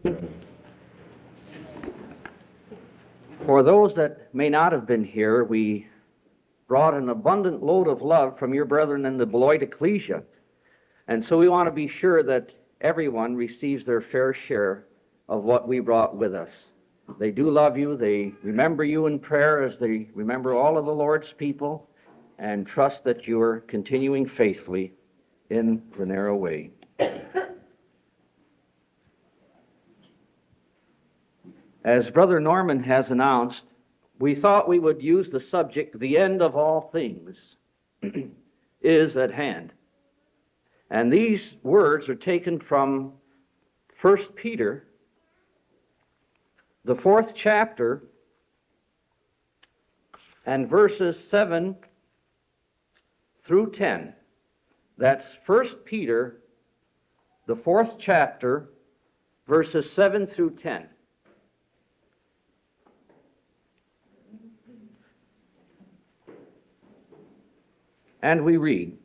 For those that may not have been here, we brought an abundant load of love from your brethren in the Beloit Ecclesia. And so we want to be sure that everyone receives their fair share of what we brought with us. They do love you. They remember you in prayer as they remember all of the Lord's people, and trust that you are continuing faithfully in the narrow way. As Brother Norman has announced, we thought we would use the subject, the end of all things is at hand. And these words are taken from 1 Peter, the 4th chapter, and verses 7 through 10. That's 1 Peter, the 4th chapter, verses 7 through 10. And we read,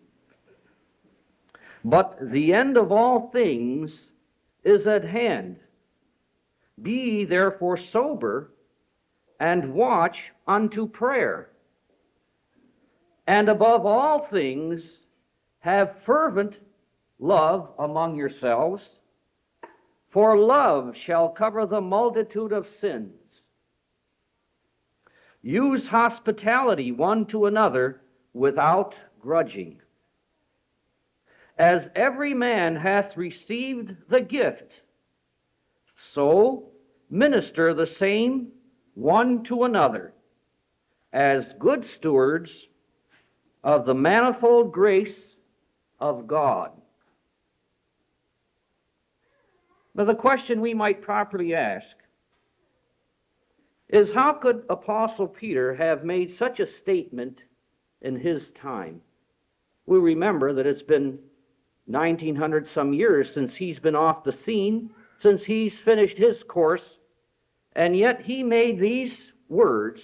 "But the end of all things is at hand. Be ye therefore sober, and watch unto prayer. And above all things, have fervent love among yourselves, for love shall cover the multitude of sins. Use hospitality one to another without grudging. As every man hath received the gift, so minister the same one to another, as good stewards of the manifold grace of God." Now, the question we might properly ask is, how could Apostle Peter have made such a statement in his time? We remember that it's been 1900 some years since he's been off the scene, since he's finished his course, and yet he made these words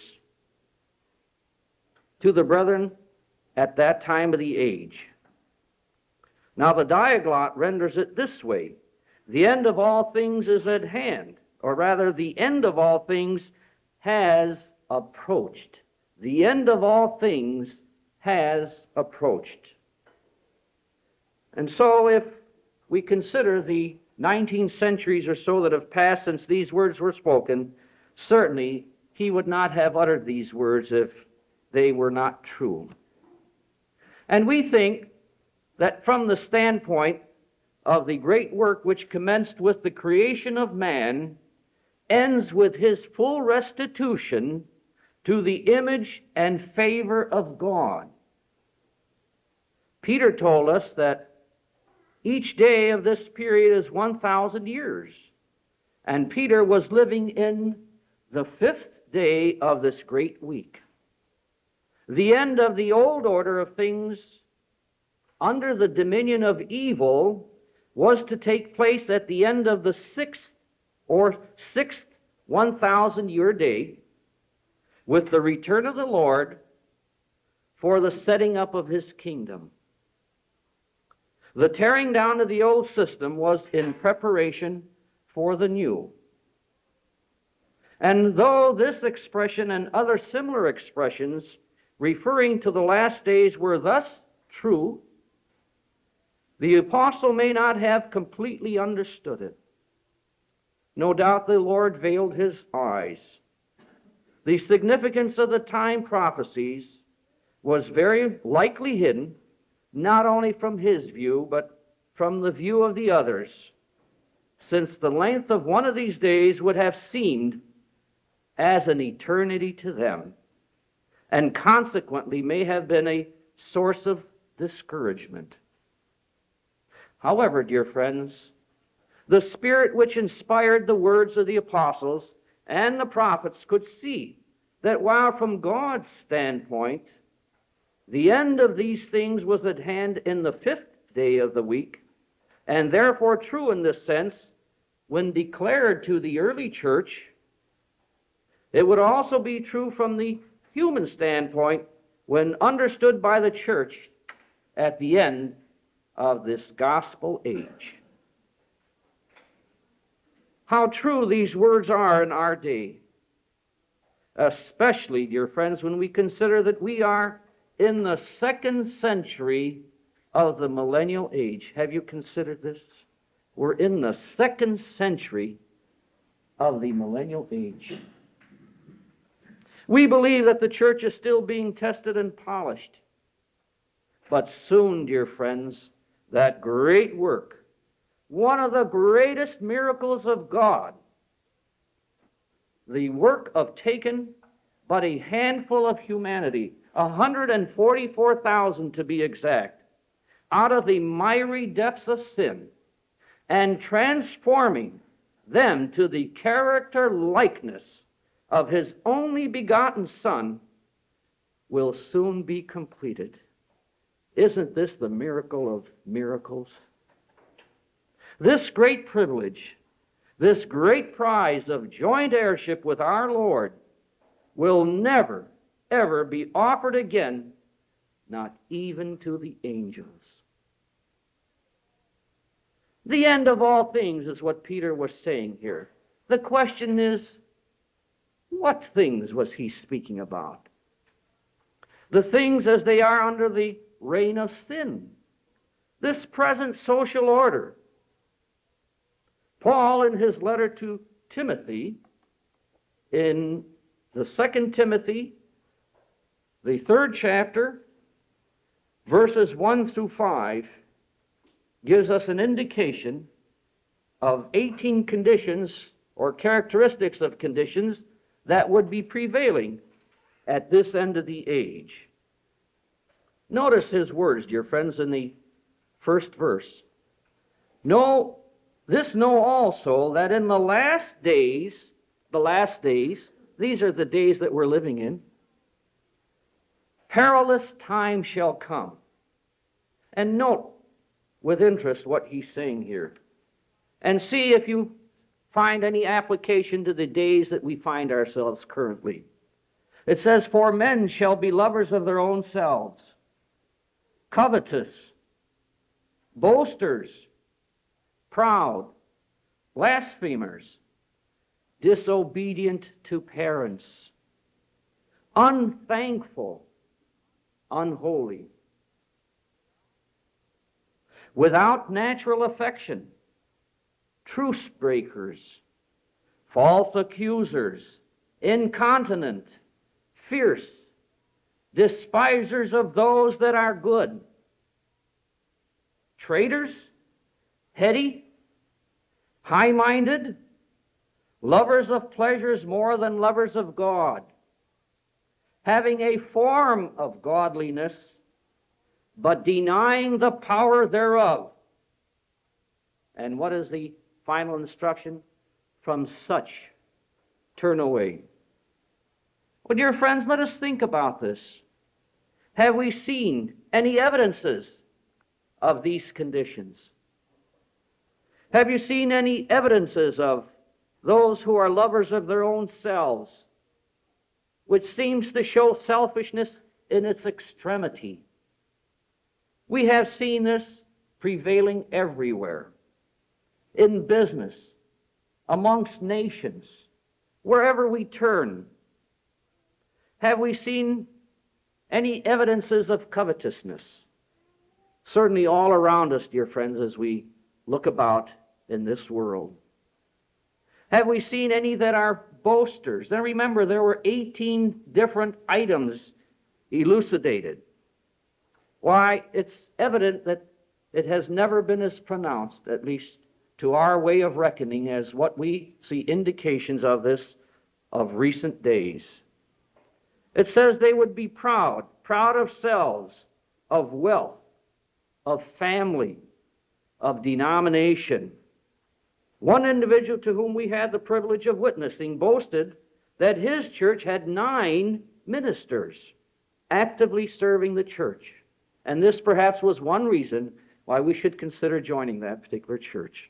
to the brethren at that time of the age. Now, the Diaglott renders it this way: the end of all things is at hand, or rather, the end of all things has approached. The end of all things has approached. And so, if we consider the 19 centuries or so that have passed since these words were spoken, certainly he would not have uttered these words if they were not true. And we think that from the standpoint of the great work which commenced with the creation of man, ends with his full restitution to the image and favor of God. Peter told us that each day of this period is 1,000 years. And Peter was living in the 5th day of this great week. The end of the old order of things under the dominion of evil was to take place at the end of the 6th 1,000-year day, with the return of the Lord for the setting up of his kingdom. The tearing down of the old system was in preparation for the new. And though this expression and other similar expressions referring to the last days were thus true, the apostle may not have completely understood it. No doubt the Lord veiled his eyes. The significance of the time prophecies was very likely hidden, not only from his view, but from the view of the others, since the length of one of these days would have seemed as an eternity to them, and consequently may have been a source of discouragement. However, dear friends, the Spirit which inspired the words of the apostles and the prophets could see that while from God's standpoint the end of these things was at hand in the 5th day of the week, and therefore true in this sense when declared to the early church, it would also be true from the human standpoint when understood by the church at the end of this gospel age. how true these words are in our day. Especially, dear friends, when we consider that we are in the 2nd century of the millennial age. Have you considered this? We're in the 2nd century of the millennial age. We believe that the church is still being tested and polished. But soon, dear friends, that great work, one of the greatest miracles of God, the work of taking but a handful of humanity, 144,000 to be exact, out of the miry depths of sin and transforming them to the character likeness of His only begotten Son, will soon be completed. Isn't this the miracle of miracles? This great privilege, this great prize of joint heirship with our Lord, will never, ever be offered again, not even to the angels. The end of all things is what Peter was saying here. The question is, what things was he speaking about? The things as they are under the reign of sin, this present social order. Paul, in his letter to Timothy, in the 2 Timothy, the 3rd chapter, verses 1 through 5, gives us an indication of 18 conditions or characteristics of conditions that would be prevailing at this end of the age. Notice his words, dear friends, in the 1st verse. Know also that in the last days, these are the days that we're living in, perilous times shall come. And note with interest what he's saying here. And see if you find any application to the days that we find ourselves currently. It says, for men shall be lovers of their own selves, covetous, boasters, proud, blasphemers, disobedient to parents, unthankful, unholy, without natural affection, truce breakers, false accusers, incontinent, fierce, despisers of those that are good, traitors, heady, high-minded, lovers of pleasures more than lovers of God, having a form of godliness, but denying the power thereof. And what is the final instruction? From such turn away. Well, dear friends, let us think about this. Have we seen any evidences of these conditions? Have you seen any evidences of those who are lovers of their own selves, which seems to show selfishness in its extremity? We have seen this prevailing everywhere, in business, amongst nations, wherever we turn. Have we seen any evidences of covetousness? Certainly all around us, dear friends, as we look about in this world. Have we seen any that are boasters? Now remember, there were 18 different items elucidated. Why, it's evident that it has never been as pronounced, at least to our way of reckoning, as what we see indications of this of recent days. It says they would be proud of selves, of wealth, of family, of denomination. One individual to whom we had the privilege of witnessing boasted that his church had 9 ministers actively serving the church. And this perhaps was one reason why we should consider joining that particular church.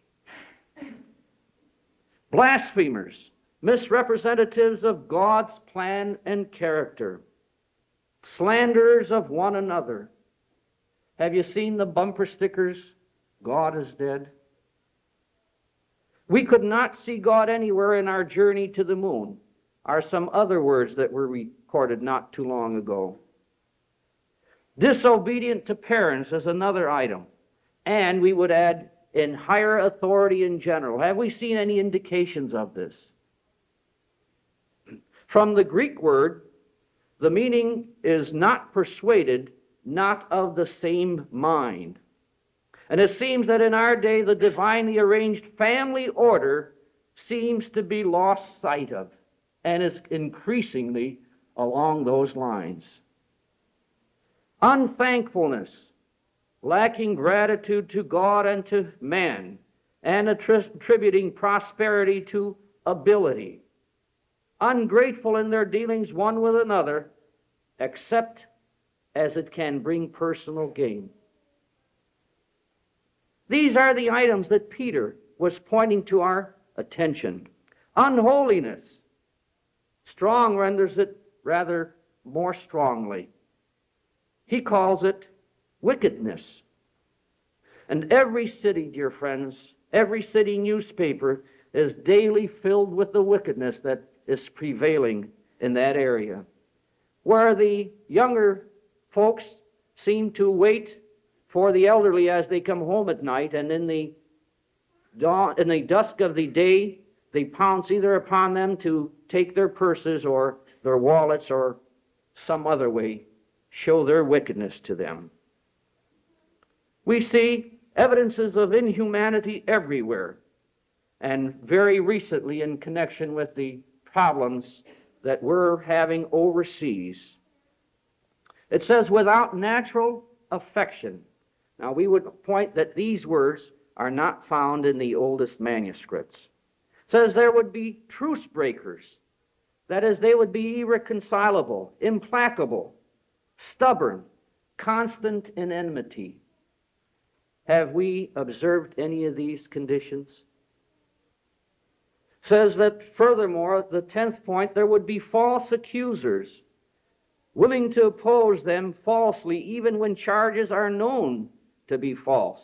Blasphemers, misrepresentatives of God's plan and character, slanderers of one another. Have you seen the bumper stickers, God is dead? We could not see God anywhere in our journey to the moon, are some other words that were recorded not too long ago. Disobedient to parents is another item. And we would add, in higher authority in general. Have we seen any indications of this? From the Greek word, the meaning is not persuaded, not of the same mind. And it seems that in our day, the divinely arranged family order seems to be lost sight of, and is increasingly along those lines. Unthankfulness, lacking gratitude to God and to man, and attributing prosperity to ability. Ungrateful in their dealings one with another, except as it can bring personal gain. These are the items that Peter was pointing to our attention. Unholiness. Strong renders it rather more strongly. He calls it wickedness. And every city, dear friends, every city newspaper is daily filled with the wickedness that is prevailing in that area, where the younger folks seem to wait for the elderly as they come home at night, and in the dusk of the day, they pounce either upon them to take their purses or their wallets or some other way show their wickedness to them. We see evidences of inhumanity everywhere, and very recently in connection with the problems that we're having overseas. It says, without natural affection. Now, we would point that these words are not found in the oldest manuscripts. It says there would be truce breakers. That is, they would be irreconcilable, implacable, stubborn, constant in enmity. Have we observed any of these conditions? It says that furthermore, the 10th point, there would be false accusers, willing to oppose them falsely, even when charges are known to be false.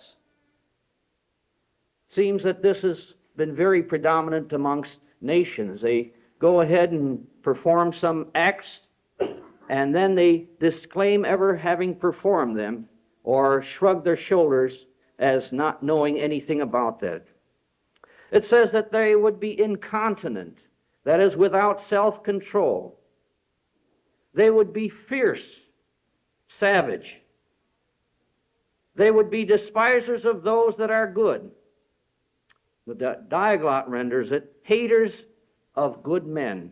Seems that this has been very predominant amongst nations. They go ahead and perform some acts, and then they disclaim ever having performed them, or shrug their shoulders as not knowing anything about that. It says that they would be incontinent, that is, without self-control. They would be fierce, savage. They would be despisers of those that are good. The Diaglott renders it, haters of good men.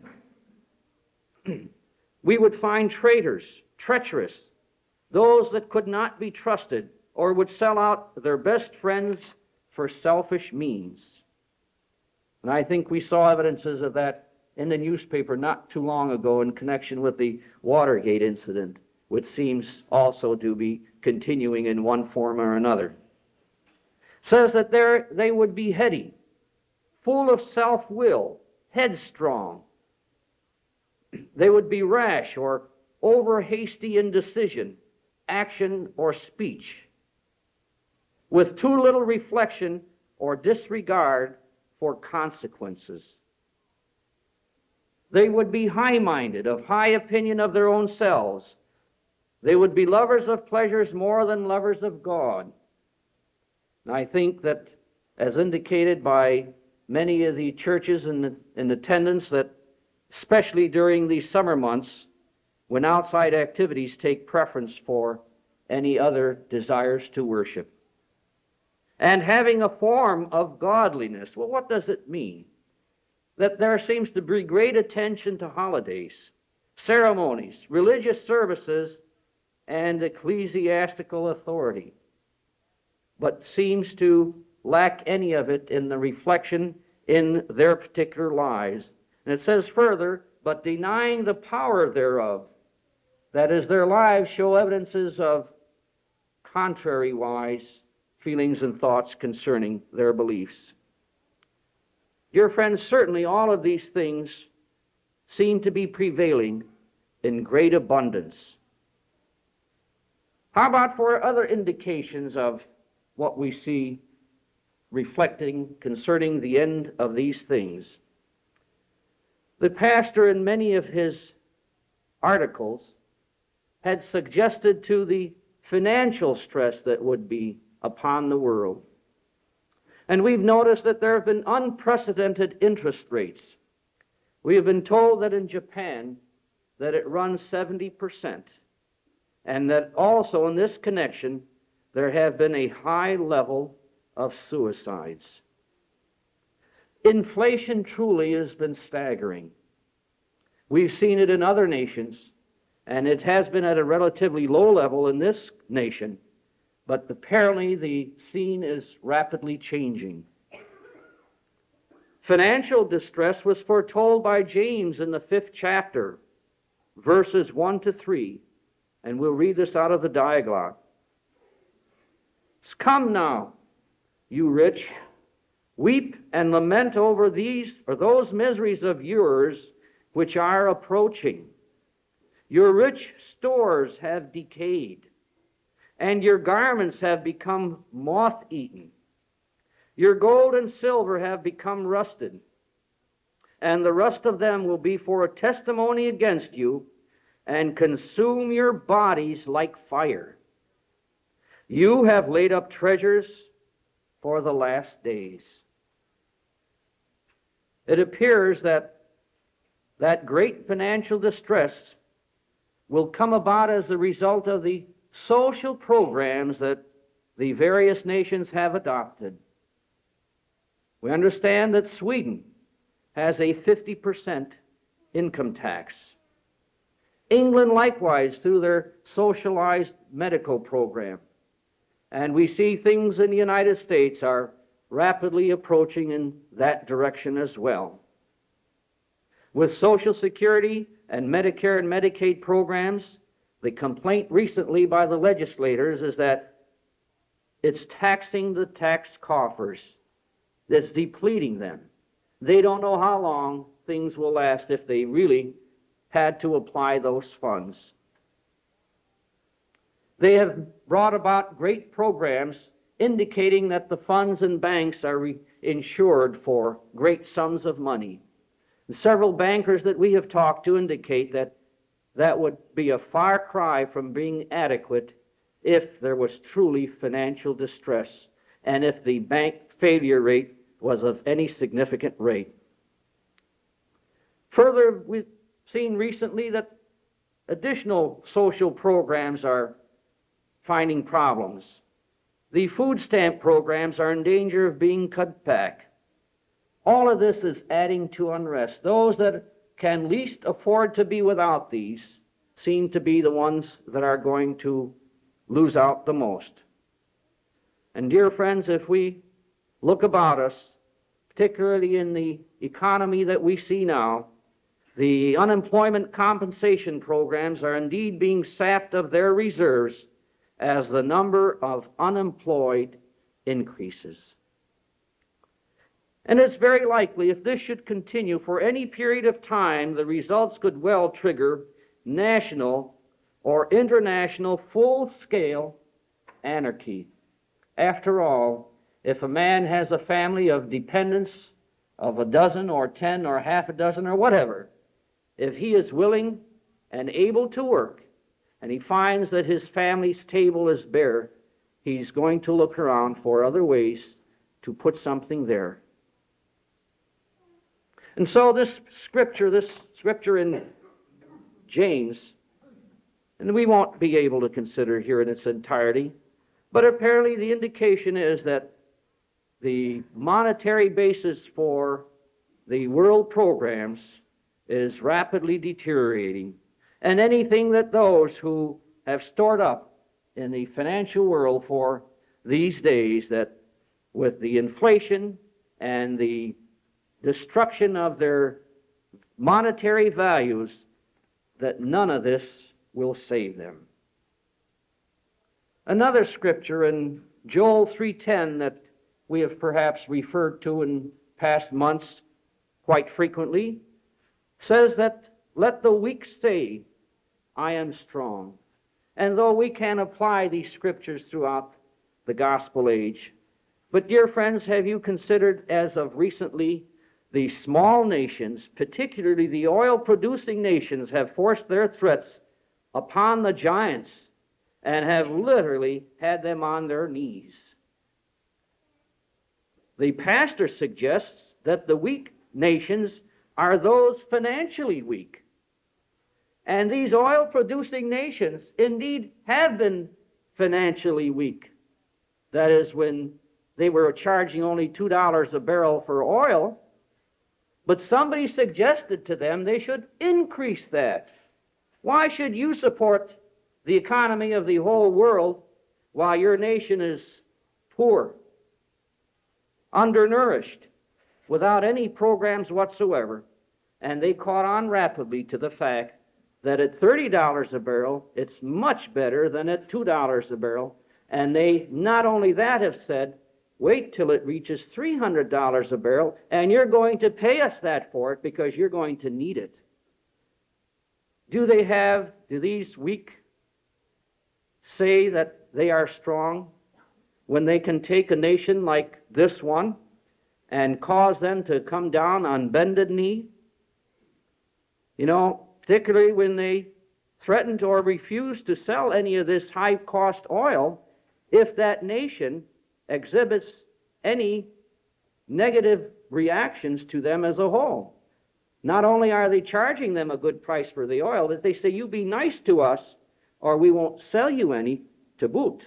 We would find traitors, treacherous, those that could not be trusted, or would sell out their best friends for selfish means. And I think we saw evidences of that in the newspaper not too long ago in connection with the Watergate incident, which seems also to be continuing in one form or another. It says that they would be heady, full of self-will, headstrong. They would be rash or over-hasty in decision, action, or speech, with too little reflection or disregard for consequences. They would be high-minded, of high opinion of their own selves. They would be lovers of pleasures more than lovers of God. And I think that, as indicated by many of the churches in attendance, that especially during the summer months, when outside activities take preference for any other desires to worship. And having a form of godliness. Well, what does it mean? That there seems to be great attention to holidays, ceremonies, religious services, and ecclesiastical authority, but seems to lack any of it in the reflection in their particular lives. And it says further, but denying the power thereof. That is, their lives show evidences of contrary-wise feelings and thoughts concerning their beliefs. Dear friends, certainly all of these things seem to be prevailing in great abundance. How about for other indications of what we see reflecting concerning the end of these things. The pastor, in many of his articles, had suggested to the financial stress that would be upon the world. And we've noticed that there have been unprecedented interest rates. We have been told that in Japan that it runs 70%, and that also in this connection there have been a high level of suicides. Inflation truly has been staggering. We've seen it in other nations, and it has been at a relatively low level in this nation, but apparently the scene is rapidly changing. Financial distress was foretold by James in the 5th chapter, verses 1 to 3, and we'll read this out of the Diaglott. Come now, you rich, weep and lament over these or those miseries of yours which are approaching. Your rich stores have decayed, and your garments have become moth-eaten. Your gold and silver have become rusted, and the rust of them will be for a testimony against you, and consume your bodies like fire. You have laid up treasures for the last days. It appears that great financial distress will come about as the result of the social programs that the various nations have adopted. We understand that Sweden has a 50% income tax. England likewise through their socialized medical program. And we see things in the United States are rapidly approaching in that direction as well. With Social Security and Medicare and Medicaid programs, the complaint recently by the legislators is that it's taxing the tax coffers. It's depleting them. They don't know how long things will last if they really had to apply those funds. They have brought about great programs indicating that the funds in banks are insured for great sums of money. And several bankers that we have talked to indicate that that would be a far cry from being adequate if there was truly financial distress and if the bank failure rate was of any significant rate. Further, we've seen recently that additional social programs are finding problems. The food stamp programs are in danger of being cut back. All of this is adding to unrest. Those that can least afford to be without these seem to be the ones that are going to lose out the most. And dear friends, if we look about us, particularly in the economy that we see now, the unemployment compensation programs are indeed being sapped of their reserves as the number of unemployed increases. And it's very likely, if this should continue for any period of time, the results could well trigger national or international full-scale anarchy. After all, if a man has a family of dependents of a dozen or 10 or half a dozen or whatever, if he is willing and able to work, and he finds that his family's table is bare, he's going to look around for other ways to put something there. And so this scripture in James, and we won't be able to consider here in its entirety, but apparently the indication is that the monetary basis for the world programs is rapidly deteriorating. And anything that those who have stored up in the financial world for these days, that with the inflation and the destruction of their monetary values, that none of this will save them. Another scripture in Joel 3:10 that we have perhaps referred to in past months quite frequently says that, "Let the weak say, I am strong." And though we can apply these scriptures throughout the gospel age, But dear friends, have you considered as of recently the small nations, particularly the oil-producing nations, have forced their threats upon the giants and have literally had them on their knees? The pastor suggests that the weak nations are those financially weak. And these oil-producing nations indeed have been financially weak. That is, when they were charging only $2 a barrel for oil, but somebody suggested to them they should increase that. Why should you support the economy of the whole world while your nation is poor, undernourished, without any programs whatsoever? And they caught on rapidly to the fact that at $30 a barrel, it's much better than at $2 a barrel. And they not only that have said, wait till it reaches $300 a barrel, and you're going to pay us that for it because you're going to need it. Do these weak say that they are strong when they can take a nation like this one and cause them to come down on bended knee? You know, particularly when they threatened or refused to sell any of this high-cost oil if that nation exhibits any negative reactions to them as a whole. Not only are they charging them a good price for the oil, but they say, you be nice to us or we won't sell you any to boot.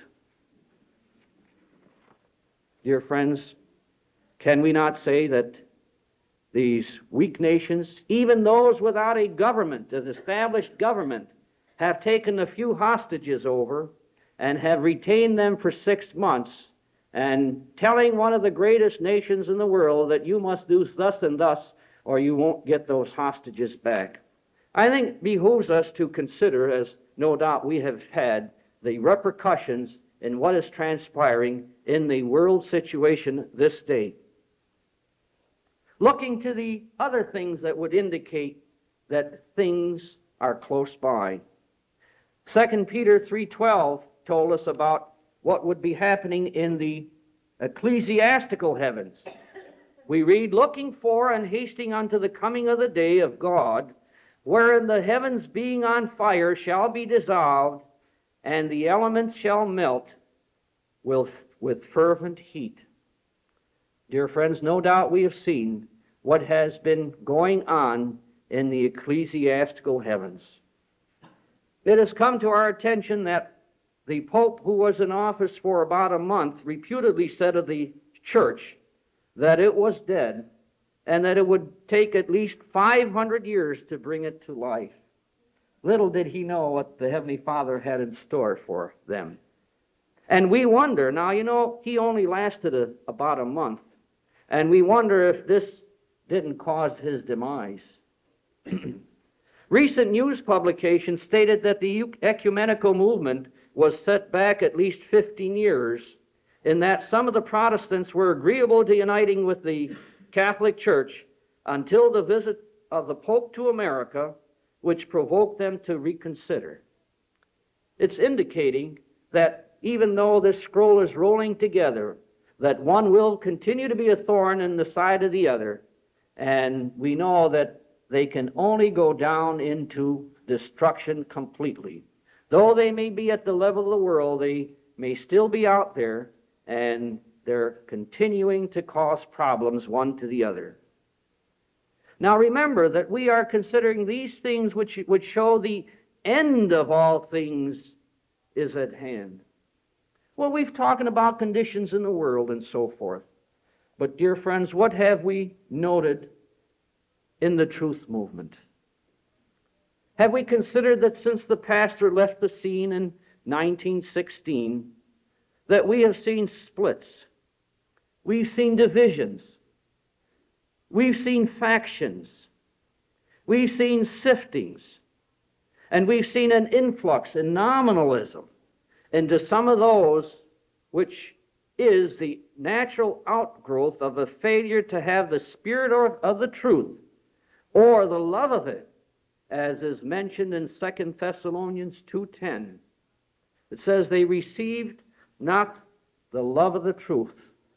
Dear friends, can we not say that these weak nations, even those without a government, an established government, have taken a few hostages over and have retained them for 6 months, and telling one of the greatest nations in the world that you must do thus and thus or you won't get those hostages back? I think it behooves us to consider, as no doubt we have had, the repercussions in what is transpiring in the world situation this day. Looking to the other things that would indicate that things are close by. 2 Peter 3:12 told us about what would be happening in the ecclesiastical heavens. We read, looking for and hasting unto the coming of the day of God, wherein the heavens being on fire shall be dissolved, and the elements shall melt with fervent heat. Dear friends, no doubt we have seen what has been going on in the ecclesiastical heavens. It has come to our attention that the Pope, who was in office for about a month, reputedly said of the church that it was dead and that it would take at least 500 years to bring it to life. Little did he know what the Heavenly Father had in store for them. And we wonder, now you know, he only lasted about a month, and we wonder if this didn't cause his demise. Recent news publications stated that the ecumenical movement was set back at least 15 years, in that some of the Protestants were agreeable to uniting with the Catholic Church until the visit of the Pope to America, which provoked them to reconsider. It's indicating that even though this scroll is rolling together, that one will continue to be a thorn in the side of the other, and we know that they can only go down into destruction completely. Though they may be at the level of the world, they may still be out there, and they're continuing to cause problems one to the other. Now remember that we are considering these things which would show the end of all things is at hand. Well, we've talked about conditions in the world and so forth. But dear friends, what have we noted in the truth movement? Have we considered that since the pastor left the scene in 1916, that we have seen splits, we've seen divisions, we've seen factions, we've seen siftings, and we've seen an influx in nominalism into some of those which is the natural outgrowth of a failure to have the spirit of the truth or the love of it, as is mentioned in 2 Thessalonians 2:10. It says they received not the love of the truth,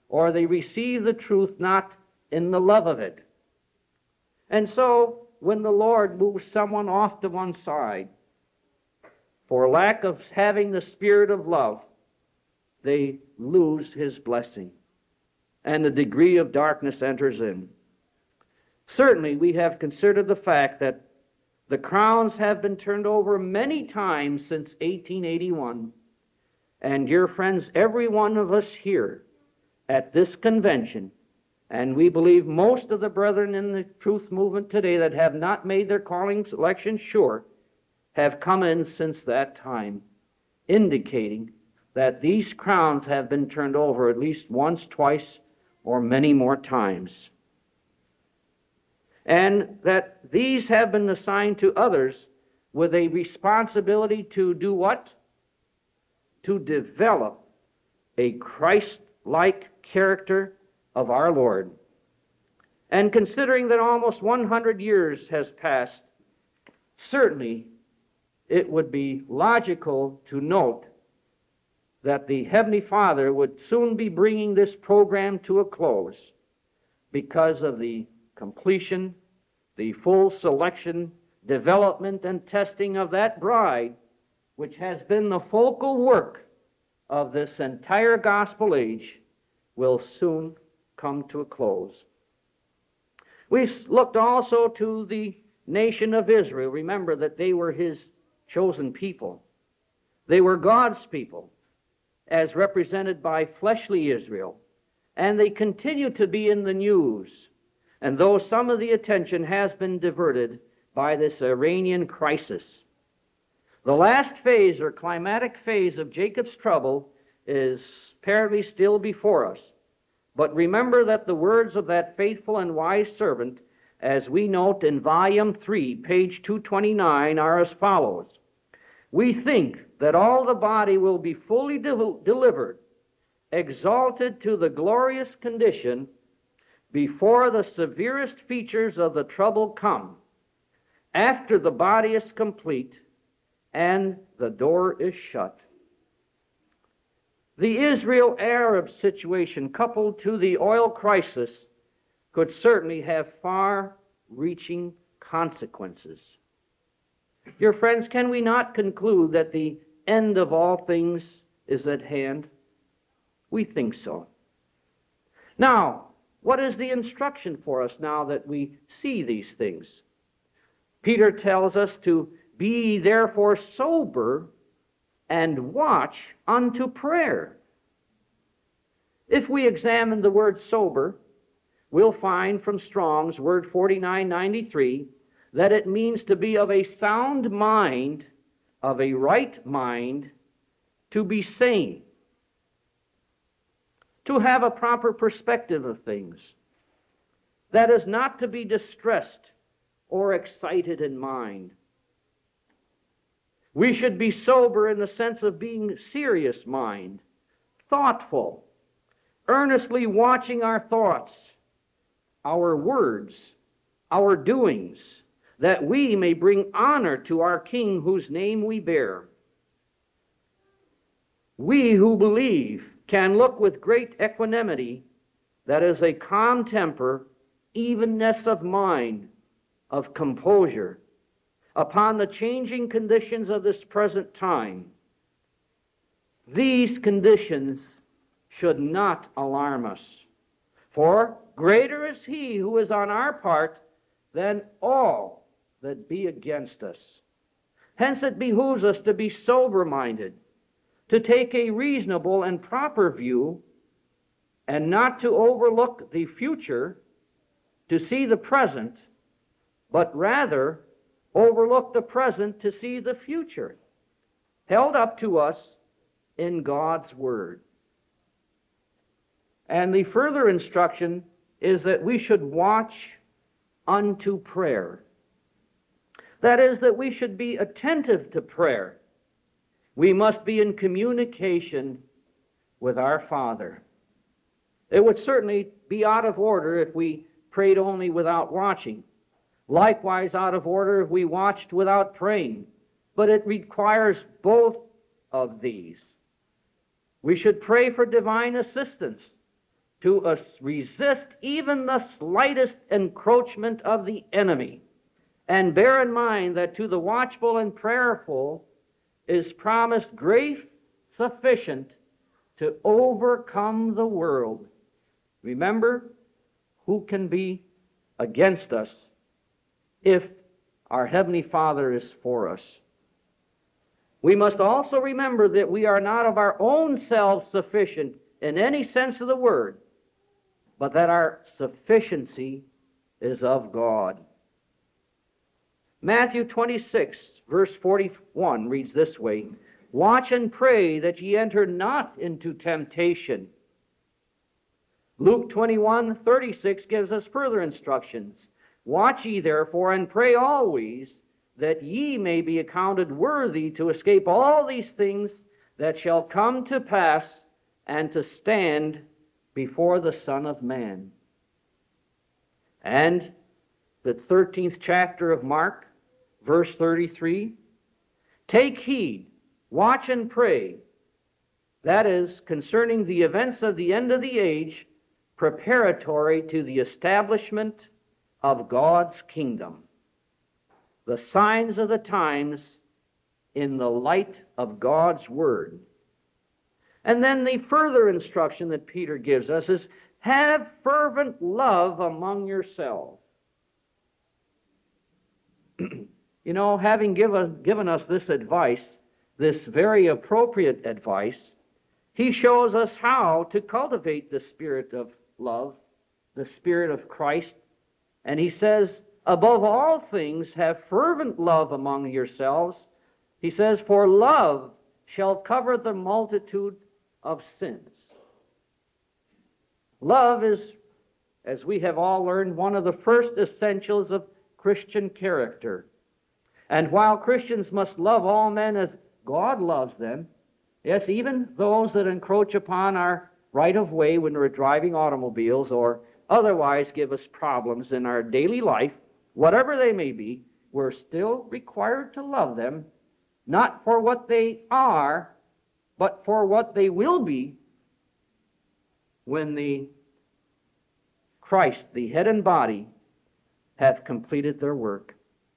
or they receive the truth not in the love of it. And so, when the Lord moves someone off to one side for lack of having the spirit of love, they lose His blessing, and the degree of darkness enters in. Certainly, we have considered the fact that the crowns have been turned over many times since 1881. And dear friends, every one of us here at this convention, and we believe most of the brethren in the truth movement today that have not made their calling election sure, have come in since that time, indicating that these crowns have been turned over at least once, twice, or many more times. And that these have been assigned to others with a responsibility to do what? To develop a Christ-like character of our Lord. And considering that almost 100 years has passed, certainly it would be logical to note that the Heavenly Father would soon be bringing this program to a close because of the completion, the full selection, development, and testing of that bride, which has been the focal work of this entire gospel age, will soon come to a close. We looked also to the nation of Israel. Remember that they were His chosen people. They were God's people, as represented by fleshly Israel, and they continue to be in the news. And though some of the attention has been diverted by this Iranian crisis, the last phase or climatic phase of Jacob's trouble is apparently still before us. But remember that the words of that faithful and wise servant, as we note in volume 3, page 229, are as follows. We think that all the body will be fully delivered, exalted to the glorious condition before the severest features of the trouble come, after the body is complete and the door is shut. The Israel-Arab situation, coupled to the oil crisis, could certainly have far-reaching consequences. Dear friends, can we not conclude that the end of all things is at hand? We think so. Now, what is the instruction for us now that we see these things? Peter tells us to be therefore sober and watch unto prayer. If we examine the word sober, we'll find from Strong's word 4993 that it means to be of a sound mind, of a right mind, to be sane, to have a proper perspective of things. That is not to be distressed or excited in mind. We should be sober in the sense of being serious mind, thoughtful, earnestly watching our thoughts, our words, our doings, that we may bring honor to our King whose name we bear. We who believe can look with great equanimity, that is a calm temper, evenness of mind, of composure, upon the changing conditions of this present time. These conditions should not alarm us, for greater is He who is on our part than all that be against us. Hence it behooves us to be sober-minded, to take a reasonable and proper view, and not to overlook the future, to see the present, but rather overlook the present to see the future, held up to us in God's Word. And the further instruction is that we should watch unto prayer. That is, that we should be attentive to prayer. We must be in communication with our Father. It would certainly be out of order if we prayed only without watching. Likewise, out of order if we watched without praying. But it requires both of these. We should pray for divine assistance, to resist even the slightest encroachment of the enemy. And bear in mind that to the watchful and prayerful is promised grace sufficient to overcome the world. Remember, who can be against us if our Heavenly Father is for us? We must also remember that we are not of our own selves sufficient in any sense of the word, but that our sufficiency is of God. Matthew 26, verse 41 reads this way, "Watch and pray that ye enter not into temptation." Luke 21:36 gives us further instructions. "Watch ye therefore and pray always, that ye may be accounted worthy to escape all these things that shall come to pass and to stand before the Son of Man." And the 13th chapter of Mark, verse 33, "Take heed, watch and pray," that is, concerning the events of the end of the age, preparatory to the establishment of God's kingdom. The signs of the times in the light of God's Word. And then the further instruction that Peter gives us is, have fervent love among yourselves. You know, having given us this advice, this very appropriate advice, he shows us how to cultivate the spirit of love, the spirit of Christ. And he says, above all things, have fervent love among yourselves. He says, for love shall cover the multitude of sins. Love is, as we have all learned, one of the first essentials of Christian character. And while Christians must love all men as God loves them, yes, even those that encroach upon our right of way when we're driving automobiles or otherwise give us problems in our daily life, whatever they may be, we're still required to love them, not for what they are, but for what they will be when the Christ, the head and body, have completed their work.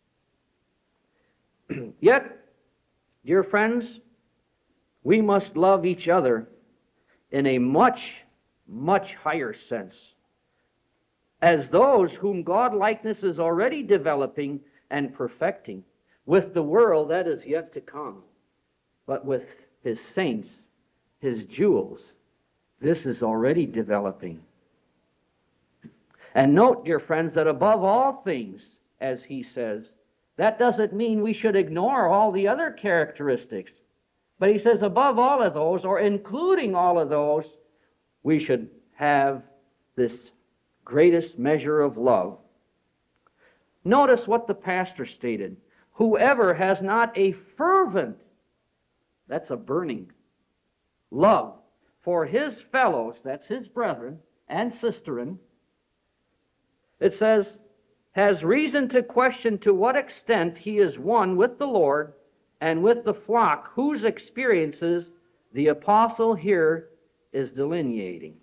Yet, dear friends, we must love each other in a much, much higher sense, as those whom God-likeness is already developing and perfecting, with the world that is yet to come, but with His saints, His jewels, this is already developing. And note, dear friends, that above all things, as he says, that doesn't mean we should ignore all the other characteristics. But he says above all of those, or including all of those, we should have this greatest measure of love. Notice what the pastor stated. Whoever has not a fervent, that's a burning, love for his fellows, that's his brethren and sisterin, it says, has reason to question to what extent he is one with the Lord and with the flock whose experiences the apostle here is delineating.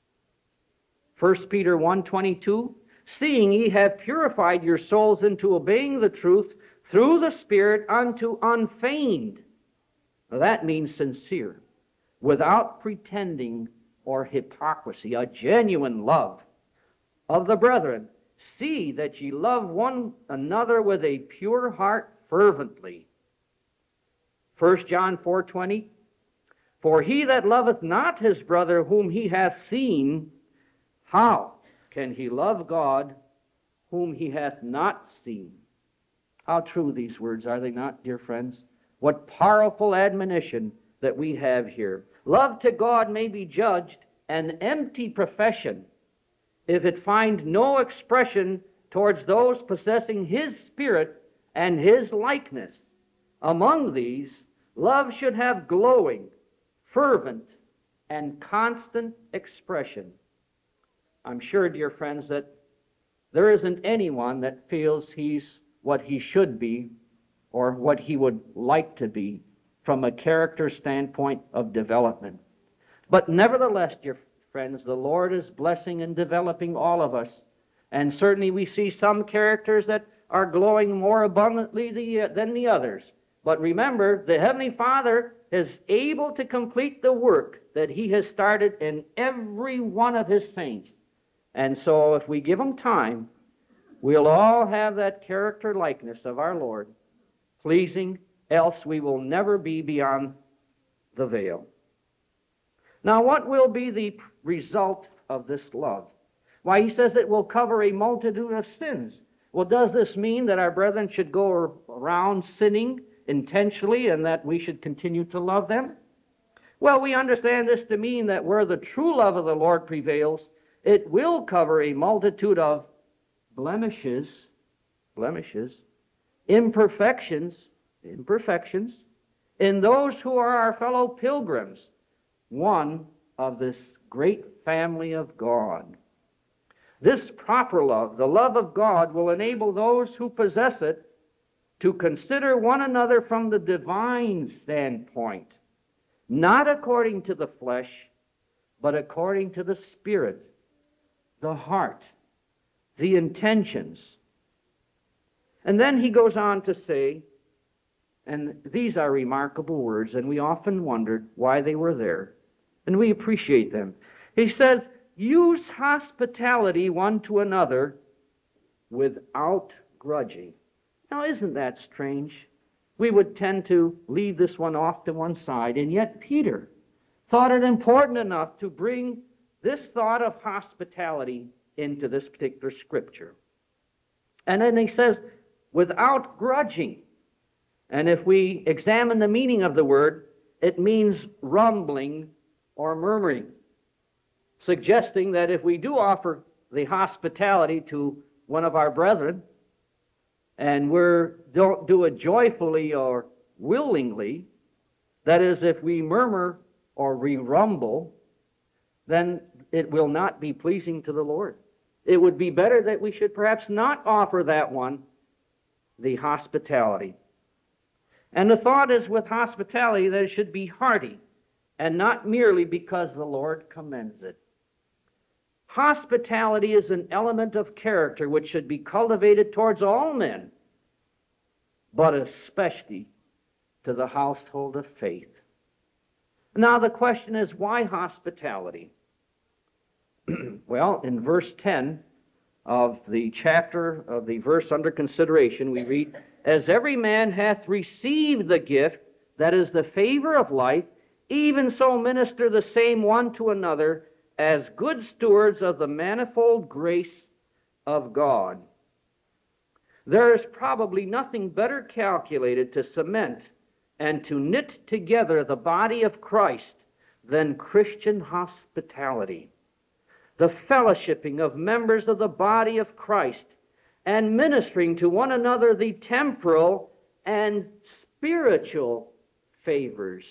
1 Peter 1:22, seeing ye have purified your souls into obeying the truth through the Spirit unto unfeigned, now that means sincere, without pretending or hypocrisy, a genuine love of the brethren. See that ye love one another with a pure heart fervently. 1 John 4:20, for he that loveth not his brother whom he hath seen, how can he love God whom he hath not seen? How true these words are they not, dear friends? What powerful admonition that we have here. Love to God may be judged an empty profession if it find no expression towards those possessing His Spirit and His likeness. Among these, love should have glowing, fervent, and constant expression. I'm sure, dear friends, that there isn't anyone that feels he's what he should be or what he would like to be from a character standpoint of development. But nevertheless, dear friends, the Lord is blessing and developing all of us. And certainly we see some characters that are glowing more abundantly than the others. But remember, the Heavenly Father is able to complete the work that He has started in every one of His saints. And so if we give Him time, we'll all have that character likeness of our Lord, pleasing, else we will never be beyond the veil. Now, what will be the result of this love? Why, he says it will cover a multitude of sins. Well, does this mean that our brethren should go around sinning intentionally and that we should continue to love them? Well, we understand this to mean that where the true love of the Lord prevails, it will cover a multitude of blemishes, imperfections in those who are our fellow pilgrims, one of this great family of God. This proper love, the love of God, will enable those who possess it to consider one another from the divine standpoint, not according to the flesh, but according to the Spirit, the heart, the intentions. And then he goes on to say, and these are remarkable words, and we often wondered why they were there, and we appreciate them. He says, use hospitality one to another without grudging. Now, isn't that strange? We would tend to leave this one off to one side, and yet Peter thought it important enough to bring this thought of hospitality into this particular scripture. And then he says, without grudging. And if we examine the meaning of the word, it means rumbling or murmuring, suggesting that if we do offer the hospitality to one of our brethren, and we don't do it joyfully or willingly, that is, if we murmur or we rumble, then it will not be pleasing to the Lord. It would be better that we should perhaps not offer that one the hospitality. And the thought is with hospitality that it should be hearty and not merely because the Lord commends it. Hospitality is an element of character which should be cultivated towards all men, but especially to the household of faith. Now the question is, why hospitality? Well, in verse 10 of the chapter of the verse under consideration, we read, as every man hath received the gift, that is the favor of life, even so minister the same one to another as good stewards of the manifold grace of God. There is probably nothing better calculated to cement and to knit together the body of Christ than Christian hospitality. The fellowshipping of members of the body of Christ and ministering to one another the temporal and spiritual favors.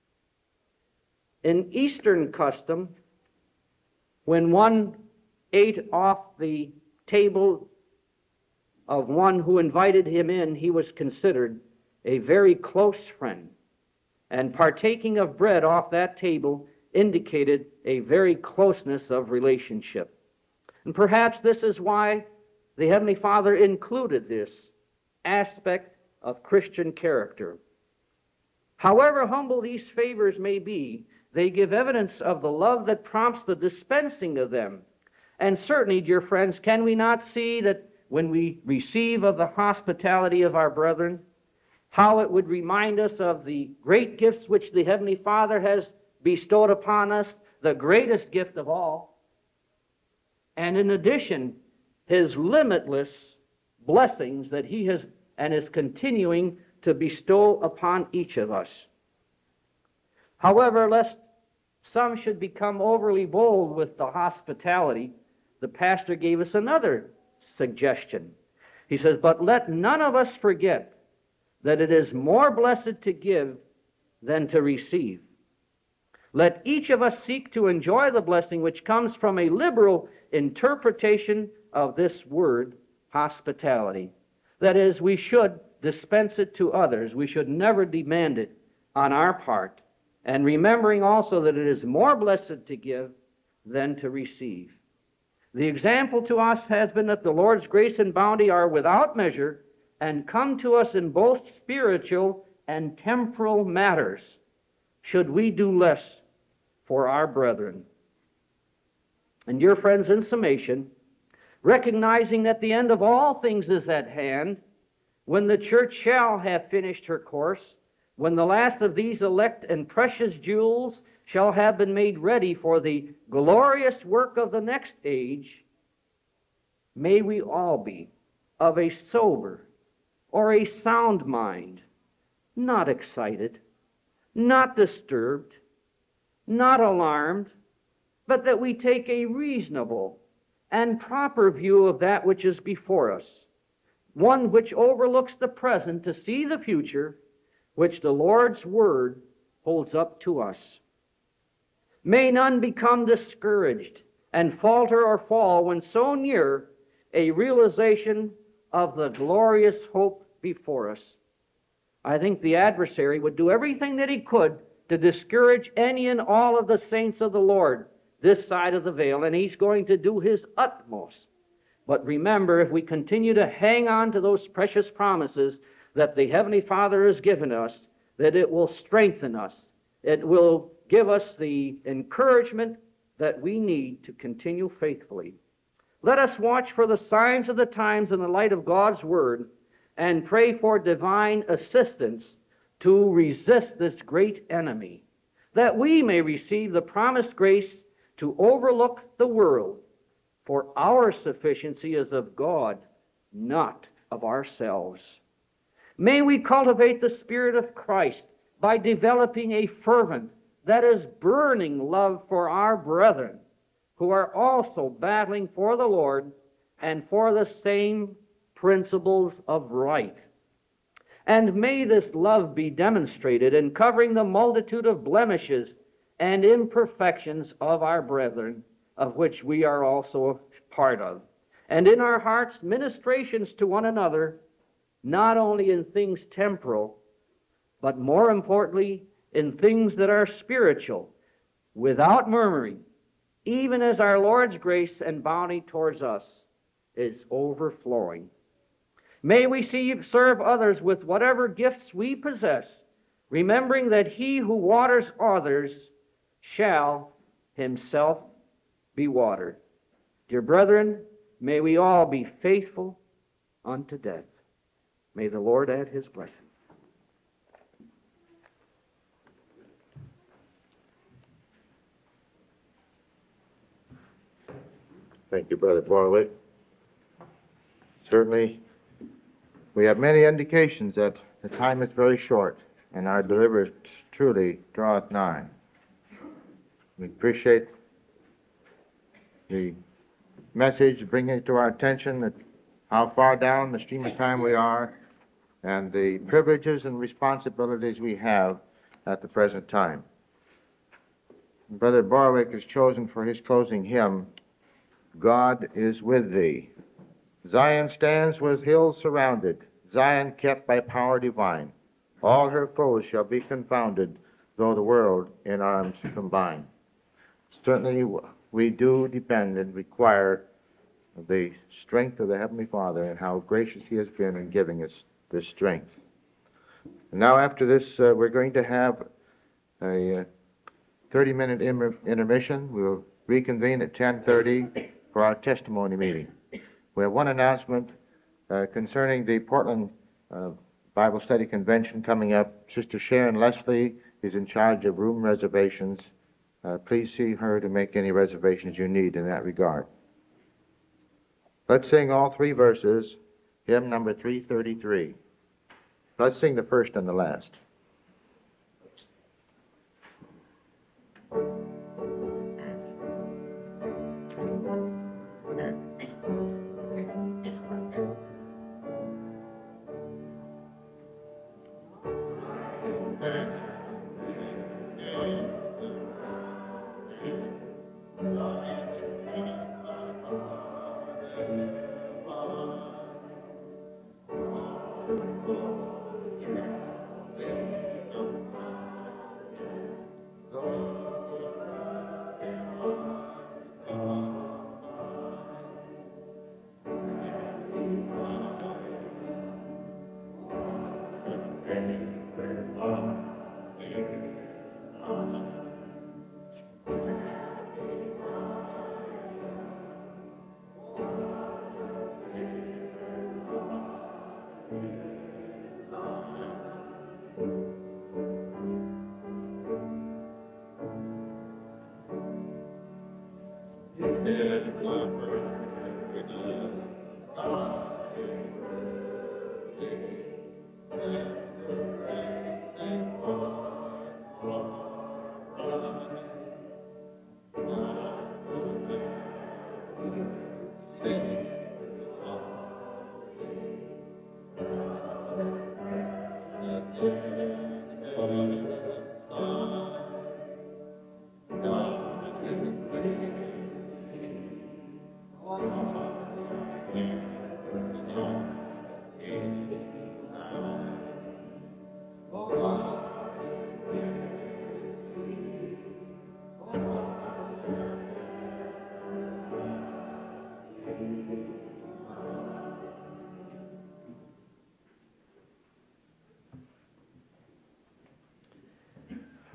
In Eastern custom, when one ate off the table of one who invited him in, he was considered a very close friend. And partaking of bread off that table indicated a very closeness of relationship. And perhaps this is why the Heavenly Father included this aspect of Christian character. However humble these favors may be, they give evidence of the love that prompts the dispensing of them. And certainly, dear friends, can we not see that when we receive of the hospitality of our brethren, how it would remind us of the great gifts which the Heavenly Father has bestowed upon us, the greatest gift of all, and in addition, His limitless blessings that He has and is continuing to bestow upon each of us. However, lest some should become overly bold with the hospitality, the pastor gave us another suggestion. He says, but let none of us forget that it is more blessed to give than to receive. Let each of us seek to enjoy the blessing which comes from a liberal interpretation of this word, hospitality. That is, we should dispense it to others. We should never demand it on our part. And remembering also that it is more blessed to give than to receive. The example to us has been that the Lord's grace and bounty are without measure and come to us in both spiritual and temporal matters, should we do less for our brethren. And dear friends, in summation, recognizing that the end of all things is at hand, when the church shall have finished her course, when the last of these elect and precious jewels shall have been made ready for the glorious work of the next age, may we all be of a sober or a sound mind, not excited, not disturbed, not alarmed, but that we take a reasonable and proper view of that which is before us, one which overlooks the present to see the future, which the Lord's Word holds up to us. May none become discouraged and falter or fall when so near a realization of the glorious hope before us. I think the adversary would do everything that he could to discourage any and all of the saints of the Lord this side of the veil, and he's going to do his utmost. But remember, if we continue to hang on to those precious promises that the Heavenly Father has given us, that it will strengthen us. It will give us the encouragement that we need to continue faithfully. Let us watch for the signs of the times in the light of God's Word and pray for divine assistance to resist this great enemy, that we may receive the promised grace to overlook the world, for our sufficiency is of God, not of ourselves. May we cultivate the Spirit of Christ by developing a fervent, that is, burning love for our brethren, who are also battling for the Lord and for the same principles of right. And may this love be demonstrated in covering the multitude of blemishes and imperfections of our brethren, of which we are also a part of, and in our hearts ministrations to one another, not only in things temporal, but more importantly in things that are spiritual, without murmuring, even as our Lord's grace and bounty towards us is overflowing. May we serve others with whatever gifts we possess, remembering that he who waters others shall himself be watered. Dear brethren, may we all be faithful unto death. May the Lord add his blessing. Thank you, Brother Borwick. Certainly, we have many indications that the time is very short, and our deliverance truly draweth nigh. We appreciate the message bringing to our attention that how far down the stream of time we are, and the privileges and responsibilities we have at the present time. Brother Borwick has chosen for his closing hymn, God is with thee. Zion stands with hills surrounded, Zion kept by power divine. All her foes shall be confounded, though the world in arms combine. Certainly we do depend and require the strength of the Heavenly Father and how gracious He has been in giving us this strength. And now after this, we're going to have a 30-minute intermission. We'll reconvene at 10:30 for our testimony meeting. We have one announcement concerning the Portland Bible Study Convention coming up. Sister Sharon Leslie is in charge of room reservations. Please see her to make any reservations you need in that regard. Let's sing all three verses, hymn number 333. Let's sing the first and the last.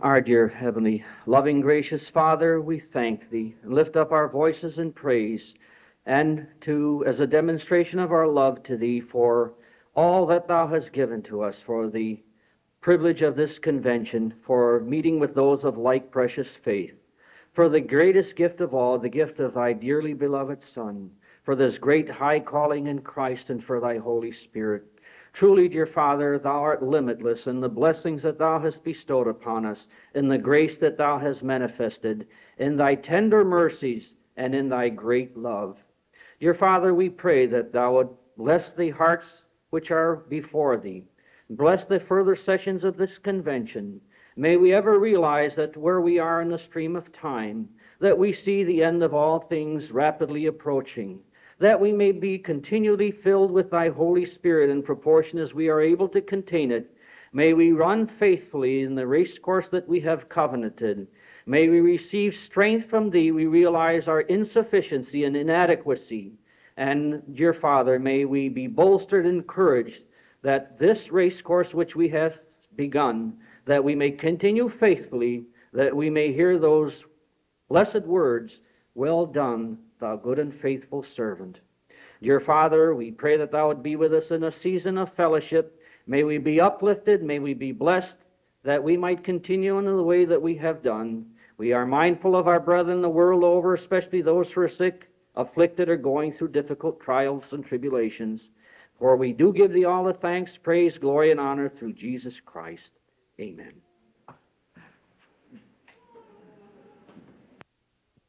Our dear heavenly, loving, gracious Father, we thank Thee and lift up our voices in praise, and as a demonstration of our love to Thee for all that Thou hast given to us, for the privilege of this convention, for meeting with those of like precious faith, for the greatest gift of all, the gift of Thy dearly beloved Son, for this great high calling in Christ, and for Thy Holy Spirit. Truly, dear Father, Thou art limitless in the blessings that Thou hast bestowed upon us, in the grace that Thou hast manifested, in Thy tender mercies, and in Thy great love. Dear Father, we pray that Thou would bless the hearts which are before Thee. Bless the further sessions of this convention. May we ever realize that where we are in the stream of time, that we see the end of all things rapidly approaching, that we may be continually filled with Thy Holy Spirit in proportion as we are able to contain it. May we run faithfully in the race course that we have covenanted. May we receive strength from Thee. We realize our insufficiency and inadequacy. And, dear Father, may we be bolstered and encouraged that this race course which we have begun, that we may continue faithfully, that we may hear those blessed words, "Well done, thou good and faithful servant." Dear Father, we pray that Thou would be with us in a season of fellowship. May we be uplifted, may we be blessed, that we might continue in the way that we have done. We are mindful of our brethren the world over, especially those who are sick, afflicted, or going through difficult trials and tribulations. For we do give Thee all the thanks, praise, glory, and honor through Jesus Christ. Amen.